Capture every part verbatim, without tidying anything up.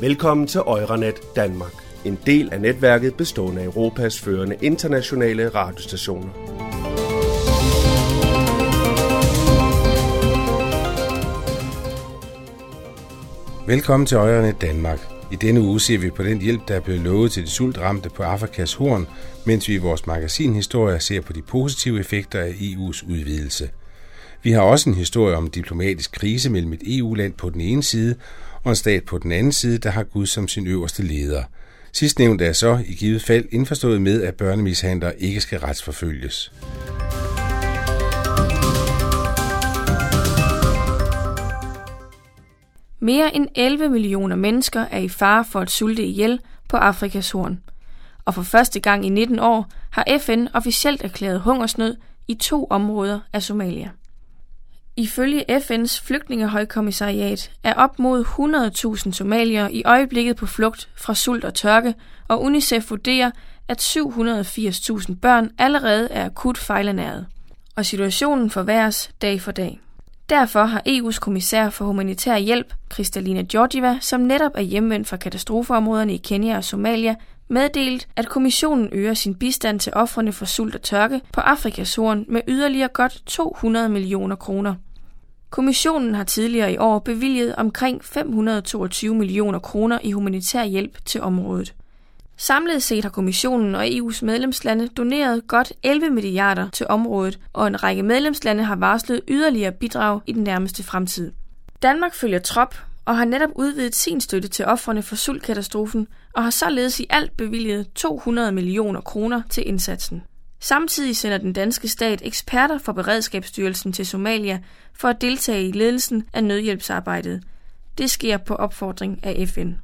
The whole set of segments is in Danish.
Velkommen til Euranet Danmark, en del af netværket bestående af Europas førende internationale radiostationer. Velkommen til Euranet Danmark. I denne uge ser vi på den hjælp, der er blevet lovet til de sultramte på Afrikas Horn, mens vi i vores magasinhistorie ser på de positive effekter af E U's udvidelse. Vi har også en historie om en diplomatisk krise mellem et E U-land på den ene side og en stat på den anden side, der har Gud som sin øverste leder. Sidstnævnt er så i givet fald indforstået med, at børnemishandlere ikke skal retsforfølges. Mere end elleve millioner mennesker er i fare for at sulte ihjel på Afrikas Horn. Og for første gang i nitten år har F N officielt erklæret hungersnød i to områder af Somalia. Ifølge F N's flygtningehøjkommissariat er op mod hundrede tusind somaliere i øjeblikket på flugt fra sult og tørke, og UNICEF vurderer, at syv hundrede og firs tusind børn allerede er akut fejlernæret. Og situationen forværres dag for dag. Derfor har E U's kommissær for humanitær hjælp, Kristalina Georgieva, som netop er hjemvendt fra katastrofeområderne i Kenya og Somalia, meddelt, at kommissionen øger sin bistand til ofrene for sult og tørke på Afrikas Horn med yderligere godt to hundrede millioner kroner. Kommissionen har tidligere i år bevilget omkring fem hundrede og toogtyve millioner kroner i humanitær hjælp til området. Samlet set har kommissionen og E U's medlemslande doneret godt elleve milliarder til området, og en række medlemslande har varslet yderligere bidrag i den nærmeste fremtid. Danmark følger trop og har netop udvidet sin støtte til ofrene for sultkatastrofen og har således i alt bevilget to hundrede millioner kroner til indsatsen. Samtidig sender den danske stat eksperter fra Beredskabsstyrelsen til Somalia for at deltage i ledelsen af nødhjælpsarbejdet. Det sker på opfordring af F N.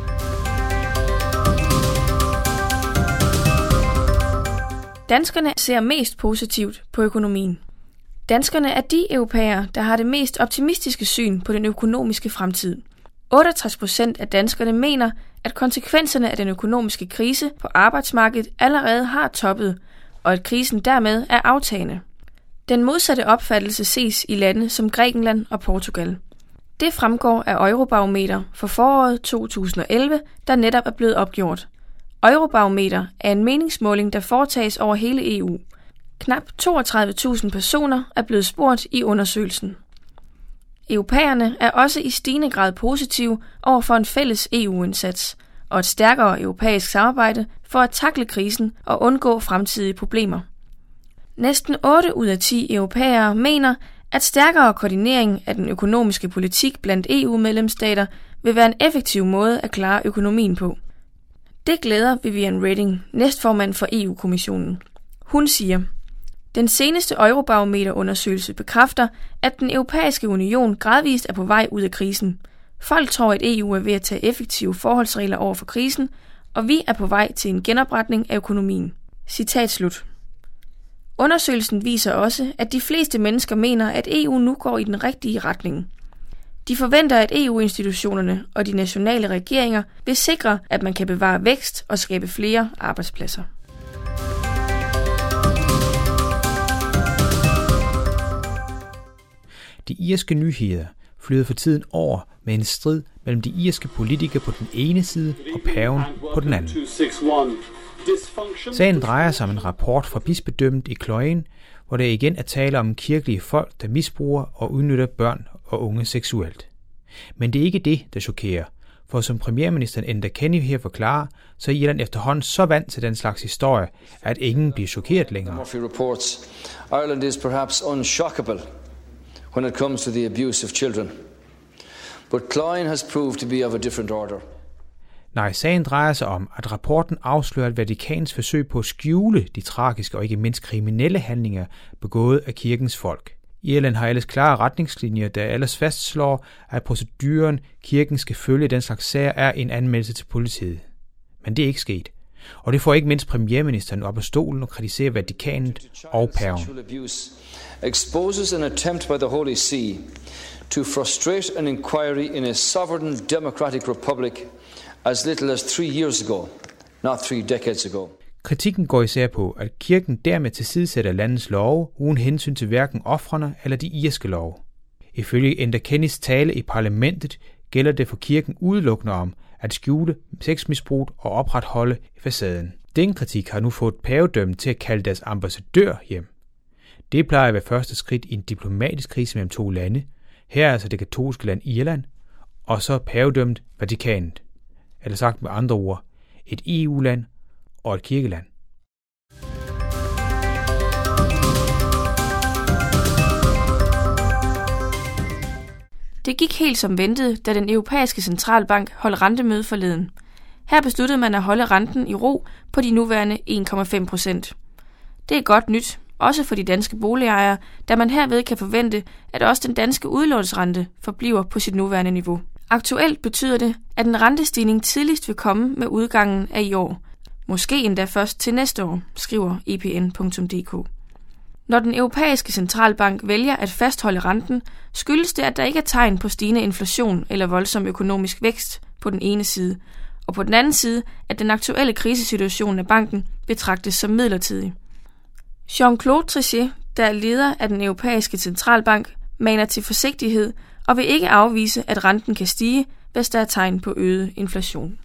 Danskerne ser mest positivt på økonomien. Danskerne er de europæere, der har det mest optimistiske syn på den økonomiske fremtid. otteogtres procent af danskerne mener, at konsekvenserne af den økonomiske krise på arbejdsmarkedet allerede har toppet, og at krisen dermed er aftagende. Den modsatte opfattelse ses i lande som Grækenland og Portugal. Det fremgår af Eurobarometer for foråret to tusind og elleve, der netop er blevet opgjort. Eurobarometer er en meningsmåling, der foretages over hele E U. Knap toogtredive tusind personer er blevet spurgt i undersøgelsen. Europæerne er også i stigende grad positive over for en fælles E U-indsats og et stærkere europæisk samarbejde for at tackle krisen og undgå fremtidige problemer. Næsten otte ud af ti europæere mener, at stærkere koordinering af den økonomiske politik blandt E U-medlemsstater vil være en effektiv måde at klare økonomien på. Det glæder Viviane Reding, næstformand for E U-kommissionen. Hun siger, den seneste Eurobarometer-undersøgelse bekræfter, at den europæiske union gradvist er på vej ud af krisen. Folk tror, at E U er ved at tage effektive forholdsregler over for krisen, og vi er på vej til en genopretning af økonomien. Citat slut. Undersøgelsen viser også, at de fleste mennesker mener, at E U nu går i den rigtige retning. De forventer, at E U-institutionerne og de nationale regeringer vil sikre, at man kan bevare vækst og skabe flere arbejdspladser. De irske nyheder flyder for tiden over med en strid mellem de irske politikere på den ene side og paven på den anden. Sagen drejer sig om en rapport fra bispedømmet i Cloyne, hvor der igen er tale om kirkelige folk, der misbruger og udnytter børn og unge seksuelt. Men det er ikke det, der chokerer, for som premierministeren Enda Kenny her forklarer, så er Irland efterhånden så vant til den slags historie, at ingen bliver chokeret længere. Ireland is perhaps unshockable when it comes to the abuse of children. But Cloyne has proved to be of a different order. Nej, sagen drejer sig om, at rapporten afslører et Vatikans forsøg på at skjule de tragiske og ikke mindst kriminelle handlinger begået af kirkens folk. Irland har ellers klare retningslinjer, der ellers fastslår, at proceduren kirken skal følge i den slags sager er en anmeldelse til politiet. Men det er ikke sket. Og det får ikke mindst premierministeren op af stolen og kritiserer Vatikanet og paven. Exposes an attempt by the Holy See to frustrate an inquiry in a sovereign democratic republic as little as three years ago, not three decades ago. Kritikken går især på, at kirken dermed tilsidesætter landets love uden hensyn til hverken ofrene eller de irske love. Ifølge Enda Kennys tale i parlamentet gælder det for kirken udelukkende om, at skjule sexmisbrug og opretholde facaden. Den kritik har nu fået pavedømmet til at kalde deres ambassadør hjem. Det plejer at være første skridt i en diplomatisk krise mellem to lande. Her er altså det katolske land Irland, og så pavedømmet Vatikanet. Eller sagt med andre ord, et E U-land og et kirkeland. Det gik helt som ventet, da den europæiske centralbank holdt rentemøde forleden. Her besluttede man at holde renten i ro på de nuværende en komma fem procent. Det er godt nyt, også for de danske boligejere, da man herved kan forvente, at også den danske udlånsrente forbliver på sit nuværende niveau. Aktuelt betyder det, at en rentestigning tidligst vil komme med udgangen af i år. Måske endda først til næste år, skriver e p n punktum d k. Når den europæiske centralbank vælger at fastholde renten, skyldes det, at der ikke er tegn på stigende inflation eller voldsom økonomisk vækst på den ene side, og på den anden side, at den aktuelle krisesituation af banken betragtes som midlertidig. Jean-Claude Trichet, der er leder af den europæiske centralbank, maner til forsigtighed og vil ikke afvise, at renten kan stige, hvis der er tegn på øget inflation.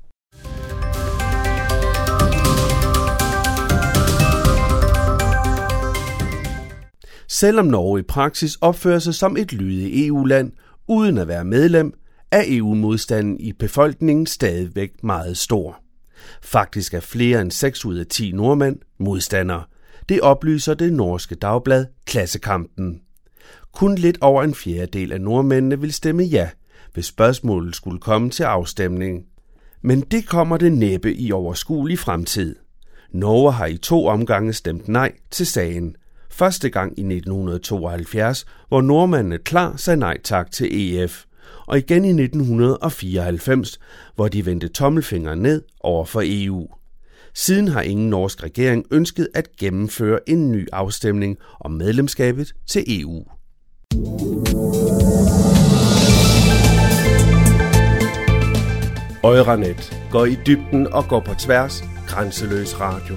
Selvom Norge i praksis opfører sig som et lydigt E U-land uden at være medlem, er E U-modstanden i befolkningen stadigvæk meget stor. Faktisk er flere end seks ud af ti nordmænd modstandere. Det oplyser det norske dagblad Klassekampen. Kun lidt over en fjerdedel af nordmændene vil stemme ja, hvis spørgsmålet skulle komme til afstemning. Men det kommer det næppe i overskuelig fremtid. Norge har i to omgange stemt nej til sagen. Første gang i nitten tooghalvfjerds, hvor nordmændene klar sagde nej tak til E F, og igen i nitten fireoghalvfems, hvor de vendte tommelfingeren ned over for E U. Siden har ingen norsk regering ønsket at gennemføre en ny afstemning om medlemskabet til E U. Euranet går i dybden og går på tværs. Grænseløs radio.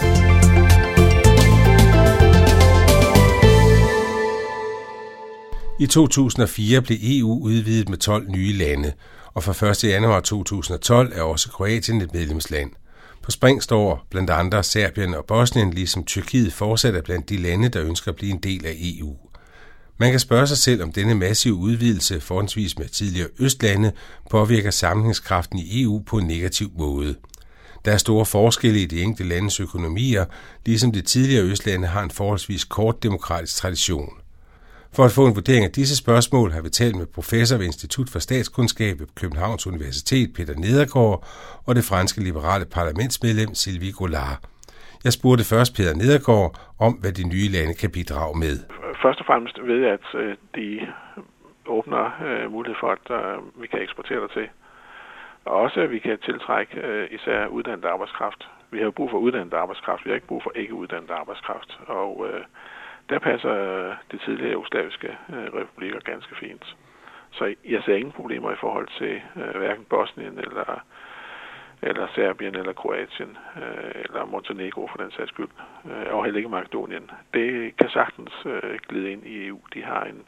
I to tusind og fire blev E U udvidet med tolv nye lande, og fra første januar to tusind og tolv er også Kroatien et medlemsland. På spring står blandt andre Serbien og Bosnien, ligesom Tyrkiet fortsat er blandt de lande, der ønsker at blive en del af E U. Man kan spørge sig selv, om denne massive udvidelse, forholdsvis med tidligere østlande, påvirker sammenhængskraften i E U på en negativ måde. Der er store forskelle i de enkelte landes økonomier, ligesom de tidligere østlande har en forholdsvis kort demokratisk tradition. For at få en vurdering af disse spørgsmål har vi talt med professor ved Institut for Statskundskab ved Københavns Universitet, Peter Nedergaard, og det franske liberale parlamentsmedlem Sylvie Goulart. Jeg spurgte først Peter Nedergaard om, hvad de nye lande kan bidrage med. Først og fremmest ved, at de åbner mulighed for, at vi kan eksportere der til. Og også, at vi kan tiltrække især uddannet arbejdskraft. Vi har brug for uddannet arbejdskraft, vi har ikke brug for ikke uddannet arbejdskraft. Og der passer de tidligere jugoslaviske republikker ganske fint. Så jeg ser ingen problemer i forhold til hverken Bosnien eller, eller Serbien eller Kroatien eller Montenegro for den sags skyld. Og heller ikke Makedonien. Det kan sagtens glide ind i E U. De har en,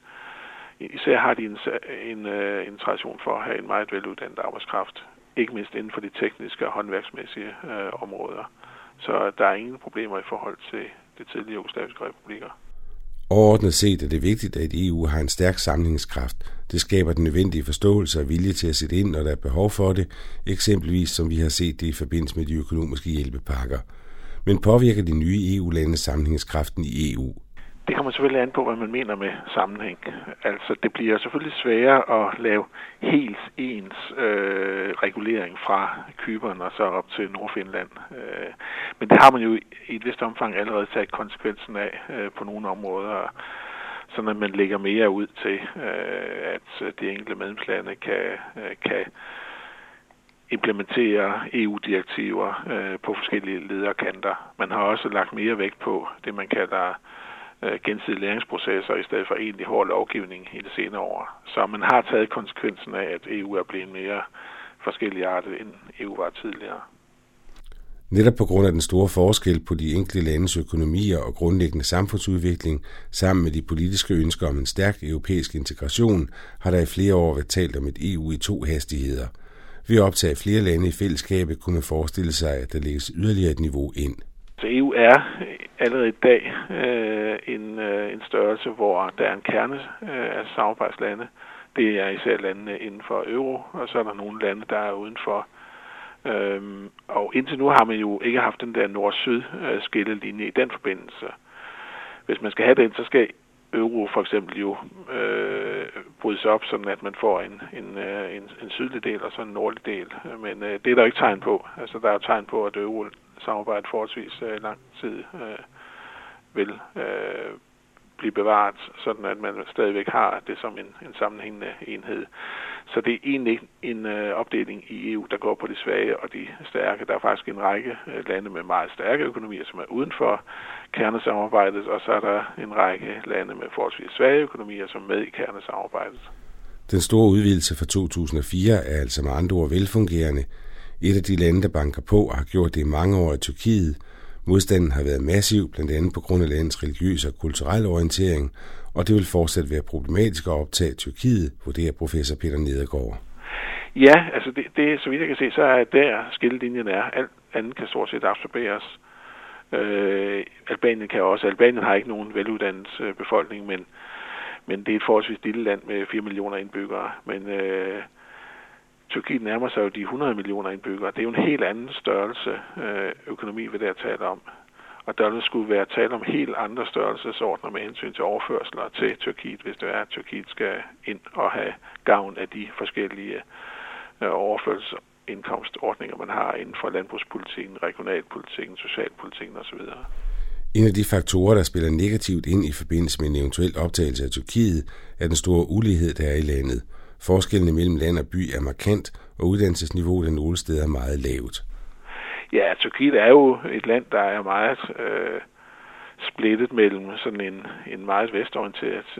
især har de en, en, en tradition for at have en meget veluddannet arbejdskraft. Ikke mindst inden for de tekniske og håndværksmæssige øh, områder. Så der er ingen problemer i forhold til de tidligere jugoslaviske republikker. Overordnet set er det vigtigt, at E U har en stærk sammenhængskraft. Det skaber den nødvendige forståelse og vilje til at sætte ind, når der er behov for det, eksempelvis som vi har set det i forbindelse med de økonomiske hjælpepakker. Men påvirker de nye E U-lande sammenhængskraften i E U? Det kommer selvfølgelig an på, hvad man mener med sammenhæng. Altså, det bliver selvfølgelig sværere at lave helt ens øh, regulering fra Cypern og så op til Nordfinland. Øh, men det har man jo i et vist omfang allerede taget konsekvensen af øh, på nogle områder, så at man lægger mere ud til, øh, at de enkelte medlemslande kan, øh, kan implementere E U-direktiver øh, på forskellige lederkanter. Man har også lagt mere vægt på det, man kalder gensidige læringsprocesser i stedet for egentlig hård lovgivning i det senere år. Så man har taget konsekvensen af, at E U er blevet mere forskelligartet, end E U var tidligere. Netop på grund af den store forskel på de enkelte landes økonomier og grundlæggende samfundsudvikling, sammen med de politiske ønsker om en stærk europæisk integration, har der i flere år været talt om et E U i to hastigheder. Ved at optage flere lande i fællesskabet kunne man forestille sig, at der lægges yderligere et niveau ind. Så E U er allerede i dag øh, en, øh, en størrelse, hvor der er en kerne øh, af samarbejdslande. Det er især landene inden for euro, og så er der nogle lande, der er udenfor. Øhm, og indtil nu har man jo ikke haft den der nord-syd-skillelinje i den forbindelse. Hvis man skal have den, så skal euro for eksempel jo øh, brydes op, sådan at man får en, en, en, en sydlig del og så en nordlig del. Men øh, det er der ikke tegn på. Altså der er jo tegn på, at euro-samarbejdet forholdsvis øh, lang tid øh, vil øh, blive bevaret, sådan at man stadigvæk har det som en, en sammenhængende enhed. Så det er egentlig en øh, opdeling i E U, der går på de svage og de stærke. Der er faktisk en række øh, lande med meget stærke økonomier, som er uden for kernesamarbejdet, og så er der en række lande med forholdsvis svage økonomier, som er med i kernesamarbejdet. Den store udvidelse fra to tusind og fire er altså med andre ord velfungerende. Et af de lande, der banker på, har gjort det i mange år i Tyrkiet. Modstanden har været massiv, blandt andet på grund af landets religiøse og kulturelle orientering, og det vil fortsat være problematisk at optage Tyrkiet, vurderer professor Peter Nedergaard. Ja, altså det, det så vidt jeg kan se, så er der skillelinjen er. Alt andet kan stort set absorberes. Øh, Albanien kan også. Albanien har ikke nogen veluddannet øh, befolkning, men, men det er et forholdsvis lille land med fire millioner indbyggere. Men øh, Tyrkiet nærmer sig jo de hundrede millioner indbyggere. Det er jo en helt anden størrelse øh, økonomi, vi der taler om. Og der skulle være tale om helt andre størrelsesordner med hensyn til overførsler til Tyrkiet, hvis det er, at Tyrkiet skal ind og have gavn af de forskellige øh, overførselsindkomstordninger, man har inden for landbrugspolitikken, regionalpolitikken, socialpolitikken osv. En af de faktorer, der spiller negativt ind i forbindelse med en eventuel optagelse af Tyrkiet, er den store ulighed, der er i landet. Forskellene mellem land og by er markant, og uddannelsesniveauet er nogle steder meget lavt. Ja, Tyrkiet er jo et land, der er meget øh, splittet mellem sådan en, en meget vestorienteret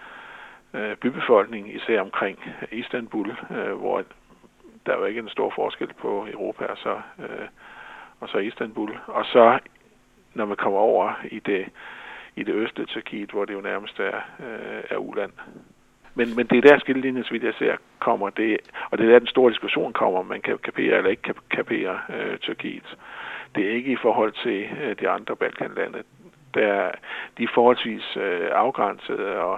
øh, bybefolkning, især omkring Istanbul, øh, hvor der jo ikke er en stor forskel på Europa og så, øh, og så Istanbul. Og så, når man kommer over i det, i det østlige Tyrkiet, hvor det jo nærmest er, øh, er uland. Men, men det er der skillelinjen, så vidt jeg ser, kommer det, og det er der den store diskussion kommer, om man kan kapere eller ikke kan kapere øh, Tyrkiet. Det er ikke i forhold til øh, de andre Balkanlande. Der, de er forholdsvis øh, afgrænsede, og,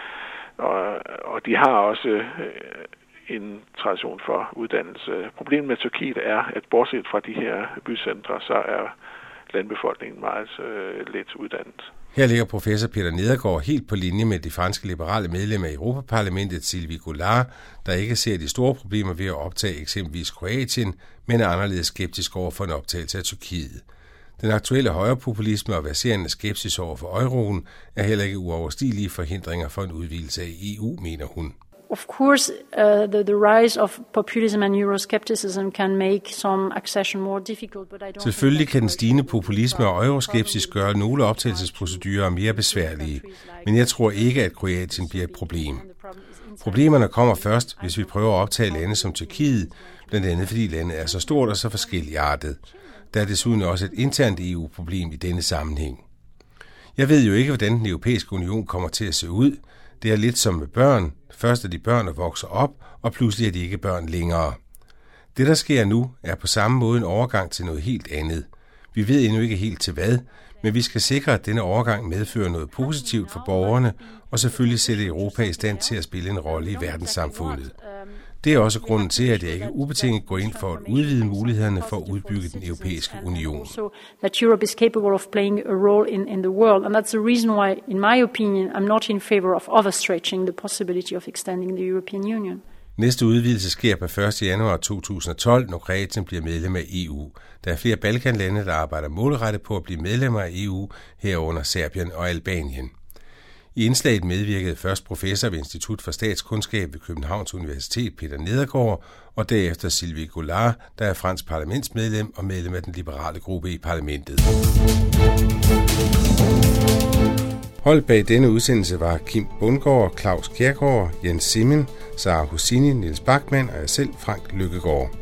og, og de har også øh, en tradition for uddannelse. Problemet med Tyrkiet er, at bortset fra de her bycentre, så er landbefolkningen meget øh, lidt uddannet. Her ligger professor Peter Nedergaard helt på linje med de franske liberale medlemmer i Europaparlamentet, Sylvie Goulard, der ikke ser de store problemer ved at optage eksempelvis Kroatien, men er anderledes skeptisk over for en optagelse af Tyrkiet. Den aktuelle højrepopulisme og verserende skepsis over for euroen er heller ikke uoverstigelige forhindringer for en udvidelse af E U, mener hun. Of course, uh, the, the rise of populism and euroscepticism can make some accession more difficult, but I don't. Selvfølgelig kan den stigende populisme og euroskepsis gøre nogle optagelsesprocedurer mere besværlige, men jeg tror ikke, at Kroatien bliver et problem. Problemerne kommer først, hvis vi prøver at optage lande som Tyrkiet, blandt andet fordi landet er så stort og så forskelligartet. Der er desuden også et internt E U-problem i denne sammenhæng. Jeg ved jo ikke, hvordan den europæiske union kommer til at se ud. Det er lidt som med børn. Først er de børn, der vokser op, og pludselig er de ikke børn længere. Det, der sker nu, er på samme måde en overgang til noget helt andet. Vi ved endnu ikke helt til hvad, men vi skal sikre, at denne overgang medfører noget positivt for borgerne, og selvfølgelig sætte Europa i stand til at spille en rolle i verdenssamfundet. Det er også grunden til, at jeg ikke ubetinget går ind for at udvide mulighederne for at udbygge den europæiske union. That Europe is capable of playing a role in, in the world, and that's the reason why, in my opinion, I'm not in favor of overstretching the possibility of extending the European Union. Næste udvidelse sker per første januar to tusind og tolv, når Kroatien bliver medlem af E U. Der er flere Balkanlande, der arbejder målrettet på at blive medlemmer af E U, herunder Serbien og Albanien. I indslaget medvirkede først professor ved Institut for Statskundskab ved Københavns Universitet, Peter Nedergaard, og derefter Sylvie Goulard, der er fransk parlamentsmedlem og medlem af den liberale gruppe i parlamentet. Hold bag denne udsendelse var Kim Bundgaard, Claus Kjærgaard, Jens Simmen, Sara Husini, Niels Bachmann og jeg selv, Frank Lykkegaard.